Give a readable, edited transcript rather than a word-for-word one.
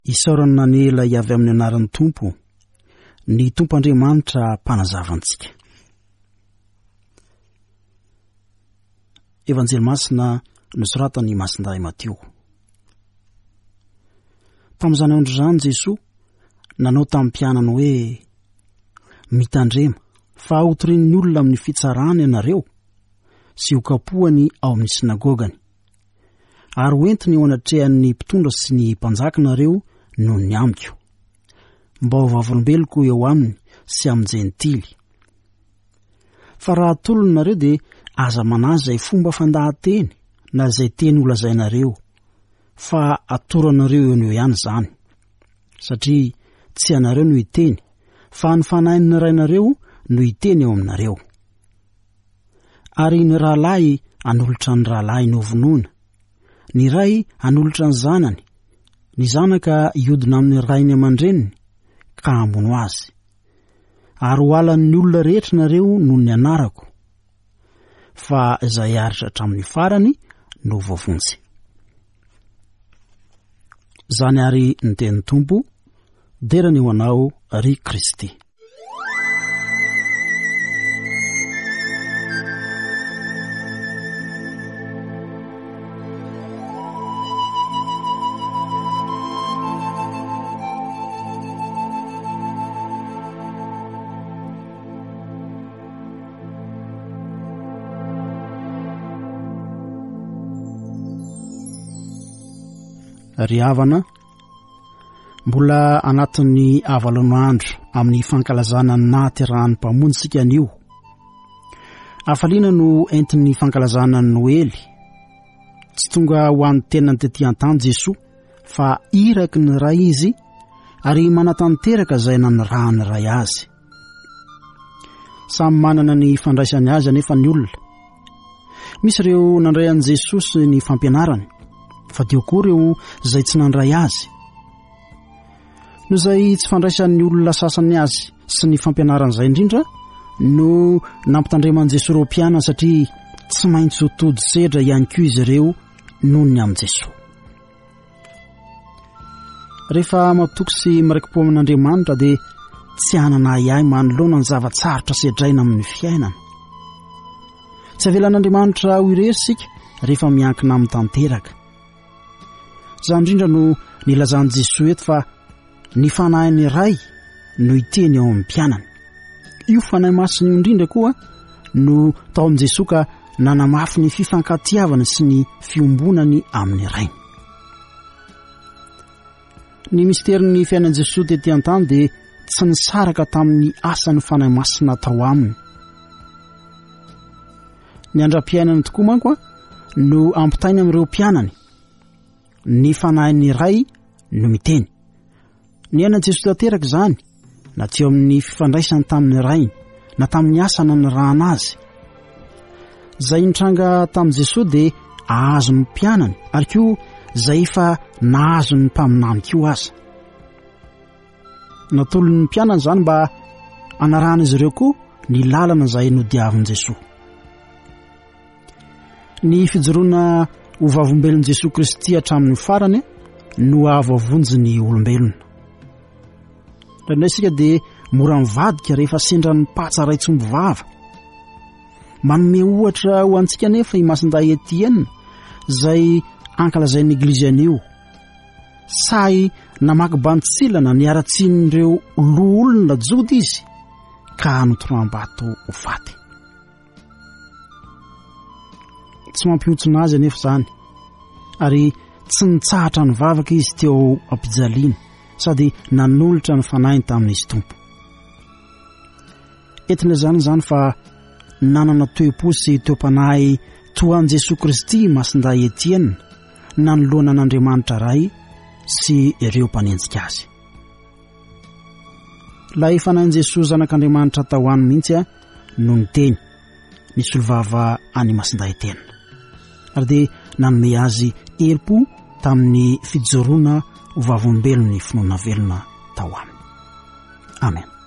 isaorana nela avy amin'ny anaran'ny Tompo, ny Tompo Andriamanitra mpanazavantsika. Evanjely masina nosoratany Masindahy Mateo. Tamin'izany andro izany Jesosy nanao tamin'ny mpianany hoe, mitandrema fa hotorian'ny olona amin'ny fitsarany ianareo sy ho kapohany ao amin'ny sinagogany, ary hoentiny eo anatrehan'ny mpitondra sy ny mpanjakanareo noho ny amiko, mba ho vavolombeloko eo aminy sy amin'ny jentily. Fa raha tolonareo dia aza manazy izay fomba fandahan-teny na izay teny holazainareo, fa atoranareo eo no ihany izany, satria tsy anareo no hiteny, fa ny fanahin'ny rainareo no hiteny eo aminareo. Ary ny rahalahy anolotra ny rahalahy novonoina, ny ray anolotra ny zanany, ny zanaka iodina amin'ny rainy aman-dreniny ka hamono azy. Ary ho alan'ny olona rehetra nareo noho ny anarako, fa izay aritra hatramin'ny farany no voavonjy. Zany ary ny tenin'ny Tompo, derany ho anao ry Kristy. Ry havana, mbola anatin'ny avalon'andro amin'ny fankalazana ny nahaterahan'ny mpamonjy sika anio. Hafaliana no entin'ny fankalazana ny Noely. Tsy tonga ho an'ny tenany tetỳ an-tany Jesosy, fa iraky ny ray izy ary manatanteraka izay nanirahany ray azy. Samy manana ny fandraisany azy anefa ny olona. Misy ireo nandray an'i Jesosy ny fampianarany, fa teo koa ireo izay tsy nandray azy. No izay tsy fandraisan'ny olona sasany azy sy ny fampianarana izay indrindra no nampitandreman'i Jesosy ireo mpianany, satria tsy maintsy ho tody sedra ihany koa izy ireo noho ny amin'i Jesosy. Rehefa matoky sy miraiki-po amin'Andriamanitra dia tsy hanana iahy manoloana ny zavatsarotra sedraina amin'ny fiainana. Tsy avelan'Andriamanitra ho irery sika rehefa miankina amin'ny tanteraka. Izany indrindra no nilazan'i Jesosy eto fa ny fanahin'ny ray no hiteny ao amin'ny mpianany. Io fanahy masina io indrindra koa no tao amin'i Jesosy ka nanamafy ny fifankatiavana sy ny fiombonany amin'ny rainy. Ny misterin'ny fiainan'i Jesosy tetỳ an-tany dia tsy nisaraka tamin'ny asan'ny fanahy masina tao aminy. Ny andram-piainany tokoa manko no ampitainy amin'ireo mpianany. Ny fanahin'ny ray no miteny. Ny ainan'i Jesosy tanteraka izany, na tsy eo amin'ny fifandraisany tamin'ny rainy, na tamin'ny asana ny rahana azy. Izay nitranga tamin'i Jesosy dia ahazo ny mpianany, ary koa izay efa nahazo ny mpaminany koa aza. Natolon'ny mpianany izany mba anarahana izy ireo koa ny lalana izay nodiavin'i Jesosy. Ny fijoroana ho vavombelon'i Jesosy Kristy hatramin'ny farany no ahavavonjy ny olombelona. Raha isika dia mora mivadika rehefa sendra ny patsa raitsomby vava. Manome ohatra ho antsika nefa i Masindahy Etienne izay ankalazain'ny Eglizy anio. Say namaky bantsilana niara-tsin'ireo loha olona jody izy ka notoram-bato ho faty. Tsy mampiontsona azy anefa izany, ary tsy nitsahatra ny vavaka izy teo am-pijaliana, sady nanolotra ny fanahiny tamin'izy Tompo. Entina izany fa nanana toe-po sy toe-panahy toa an'i Jesosy Kristy Masindahy Etienne nanoloana an'Andriamanitra ray sy ireo mpanenjika azy. Ilay fanahin'i Jesosy zanak'Andriamanitra tao any mihitsy no niteny ny solovava any Masindahy Etienne, ary dia nanome azy herim-po tamin'ny fijoroana ho vavombelon'ny finoana velona tao aminy. Amen.